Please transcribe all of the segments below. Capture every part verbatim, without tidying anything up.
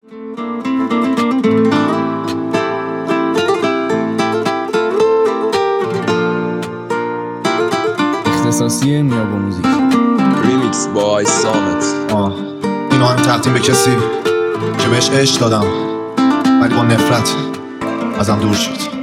اختصاصی میابو موزیک ریمیکس بای سامت. آه اینو هم تقدیم به کسی که بهش عشق دادم ولی با نفرت ازم دور شد.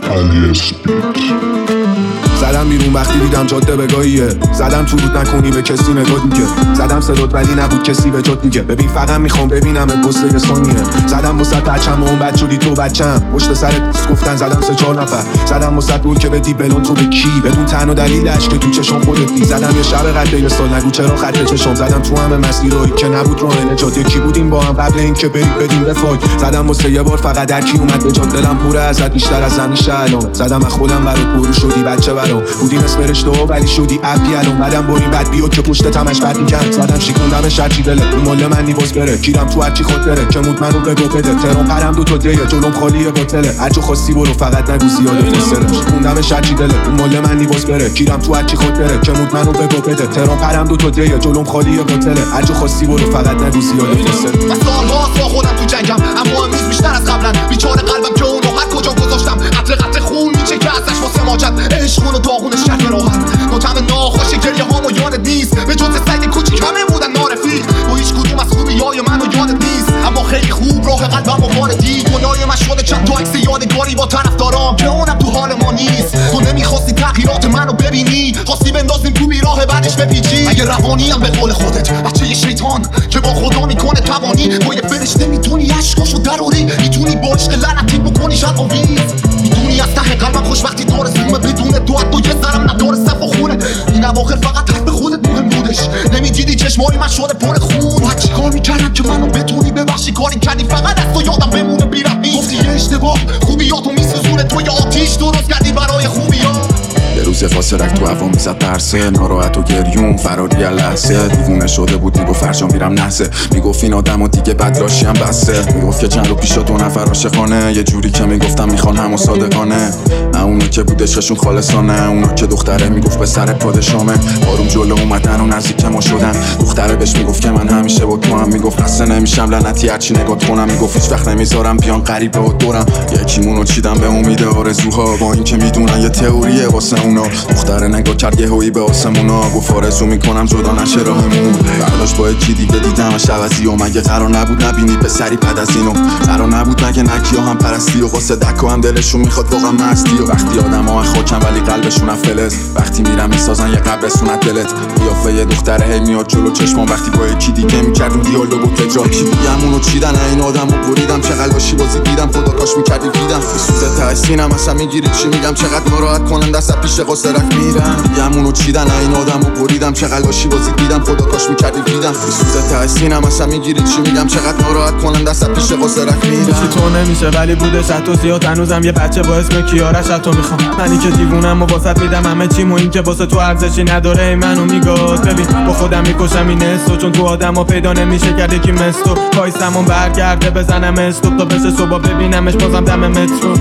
زدم بیرون وقتی دیدم جاده بگاهیه، زدم تو رود نکنی به کسی نگاه میگه، زدم صدات ولی نبود کسی به جات میگه، ببین فقط میخوام ببینم پست یه ثانیه، زدم وسط بچم و اون بد شدی تو بچم، پشت سرت گفتن زدم سه چهار نفر، زدم وسط بود که بدی بلون تو به کی، بدون تن و دلیلش که تو چشم خودت دی، زدم یه شب قد یه سال نگو چرا خط چشم، زدم تو همه مسیرایی که نبود راه نجات، یکی بودیم با هم قبل اینکه بریم بدیم به فاک، زدم واسه یه بار فقط در کی اومد به جات، دلم پره ازت بیشتر از همیشه الان، زدم از خودم برات پرو شدی بچه برام، بودیم اسم فرشته ولی شدی اپی الان، بعدم بریم بعد بیو که پشت تمش بد میگن، زدم شیکوندم شرچی دلت اون مال من نیواز بره، گیرم تو هرچی خود بره که مود منو بگو بده، ترام پرم دو تا دیه جلوم خالیه باطله، هرچی خواستی برو فقط نگو زیاده فسره، شیکوندم شرچی دلت اون مال من نیواز بره، گیرم تو هرچی خود بره که مود منو بگو بده، ترام پرم دو تا دیه جلوم خالیه باطله، هرچی خواستی برو فقط نگو زیاده فسره. من سال‌هاست با خودم تو جنگم اما امروز بیشتر از قبلا، بیچاره قلبم که اونو هر کجا گذاشتم قطره قطره خون میچه که ازش واسه ماجد، عشقونو داغونش کرد راحت، با طعم ناخوش گریه هامو یادت نیست، به جز سعید کوچیک همه بودن نارفیق، با هیچ کدوم از خوبیای منو یادت نیست، اما خیلی خوب راه قلبمو واردی، گناه من شده چند تا عکس یادگاری با طرفدارام که اونم تو حال ما نیست، تو نمیخواستی تغییرات منو ببینی، خواستی بندازیم تو بیراه بعدش بپیچی، اگه روانیم به قول خودت بچه ی شیطان که با خدا میکنه توانی، با یه فرشته میتونی عشقاشو دراری، میتونی با عشق لعنتی بکنی شب آویز، میتونی از ته قلبم خوش وقتی دور سومه بدون تو حتی یه ذرم نداره صف و خونه، این اواخر فقط حرف خودت مهم بودش، نمیدیدی چشمای من شده پر خون، باید چیکار میکردم که منو بتونی ببخشی، کاری کردی فقط از تو یادم بمونه بیرحمی، گفتی یه اشتباه خوبیاتو میسوزونه، تو یه آتیش درست کردی برای خوبیات، یه روز فاسرک تو هوا میزد ترسه، ناراحت و گریون فراری لحظه، دیوونه شده بود میگفت فرجام میرم نحسه، میگفت این آدم و دیگه بدراشی هم بسه، میگفت که چند رو پیشا دو نفر عاشقانه، یه جوری که میگفتم میخوان همو صادقانه، نه اونو که بود عشقشون خالصانه، اونو که دختره میگفت به سر پادشامه، بارون جلو اومدن و نزدیک ما شدن، دختره بهش میگفت که من همیشه با تو هم، میگفت خسته نمیشم لعنتی هرچی نگات کنم، میگفت هیچ وقت نمیذارم بیان غریبه و دورم، یکیمونو چیدم به امید آرزوها، با اینکه میدونن یه تئوریه واسه اونا، دختره نگاه کرد یه هویی به آسمونا، گفت آرزو میکنم جدا نشه راهمون، برداشت با یکی دیگه دیدمش عوضی و مگه قرار نبود نبینی پسری پد از اینو، قرار نبود مگه نکی هم پرستی و واسه دکو هم دلشون میخواد واقعا مستی، و وقتی آدم ها خاکن ولی قلبشون فلز، وقتی میرم میسازن یه قبرستونت دلت، قیافه یه دختره هی میاد جلو چشمام، وقتی با یکی دیگه میکردم دیالوگو تکرار، کی دیگه‌مونو چیدن این آدمو بریدم، چقدر لاشی بازی دیدم خدا کاش میکردی دیدم، سوزه ته سینم اصلا میگیری چی میگم، چقدر ناراحت کنن دست پیش قصرک میرم، دیگه‌مونو چیدن این آدمو بریدم، چقدر لاشی بازی دیدم خدا کاش میکردی دیدم، سوزه ته سینم اصلا میگیری چی میگم، چقدر ناراحت کنن دست پیش قصرک میرم، تو نمیشه ولی بودش تو زیاد، هنوزم یه بچه با اسم کیارش تو میخوام، منی که دیوونم و واسط میدم همه چیمو، این که واسه تو ارزشی نداره ای منو میگاد، ببین با خودم میکشم این استو، چون تو آدمو پیدا نمیشه کرده کی مستو، پایسمون برگرده بزنم استوب تا بشه صبح ببینمش بازم دم مترو،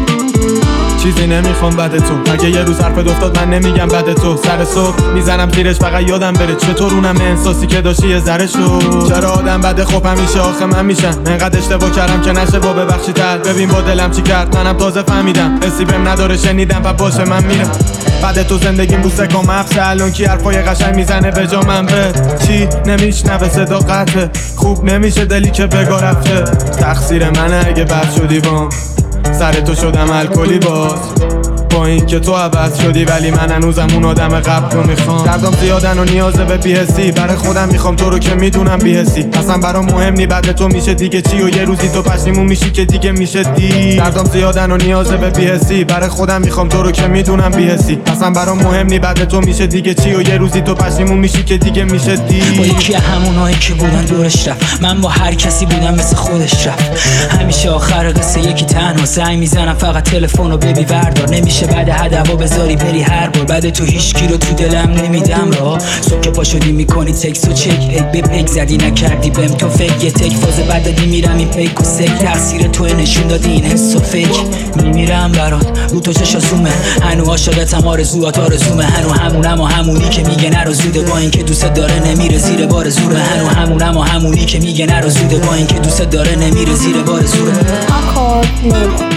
چیزی نمیخوام بعد تو، اگه یه روز حرفت افتاد من نمیگم بعد تو، سر صبح میزنم زیرش فقط یادم بره، چطور اونم احساسی که داشتی یه ذره شد، چرا آدم بعد خوب همیشه آخه من میشم، انقدر اشتباه کردم که نشه با ببخشی تر، ببین با دلم چی کرد منم تازه فهمیدم، حسی بهم نداره شنیدم و باشه من میرم، بعد تو زندگیم بوسه کام افسه، الان کی حرفای قشنگ میزنه به جا من به چی نمیشنوه صدا قطعه، خوب نمیشه دلی که بگا رفته، تقصیر منه اگه بد شدی بام، سر تو شدم الکلی باز، با این که تو عوض شدی ولی من هنوزم اون آدم قبل رو میخوام، دردم زیادن و نیازه به بی‌حسی، برای خودم میخوام تو رو که میدونم بی‌حسی، اصلا برام مهم نی بعد تو میشه دیگه چی، و یه روزی تو پشیمون میشی که دیگه میشه دی، دردم زیادن و نیازه به بی‌حسی، برای خودم میخوام تو رو که میدونم بی‌حسی، اصلا برام مهم نی بعد تو میشه دیگه چی، و یه روزی تو پشیمون میشی که دیگه میشه دی، با یکی همونایی که بودن دورش رفت، من با هر کسی بودم مثل خودش رفت، همیشه آخر قصه یکی تنها زنگ میزنم فقط تلفن رو ببی بردار، نمیشه میشه بعد هدفو بذاری بری هر بار بعد تو هیچکی رو تو دلم نمیدم را صبح که پا شدی میکنی تکس و چک ای به پک زدی نکردی بهم تو فکر یه تک فاز بعد دادی میرم این پیک و سک تقصیر تو نشون دادی این حس و فکر میمیرم برات رو تو چشا زومه هنو عاشقتم آرزوات آرزومه هنو همونم و همونی که میگه نرو زوده با این که دوست داره نمیره زیر بار زوره هنو همونم و همونی که میگه نرو زوده با این که دوست داره نمیره زیر بار زوره آکورد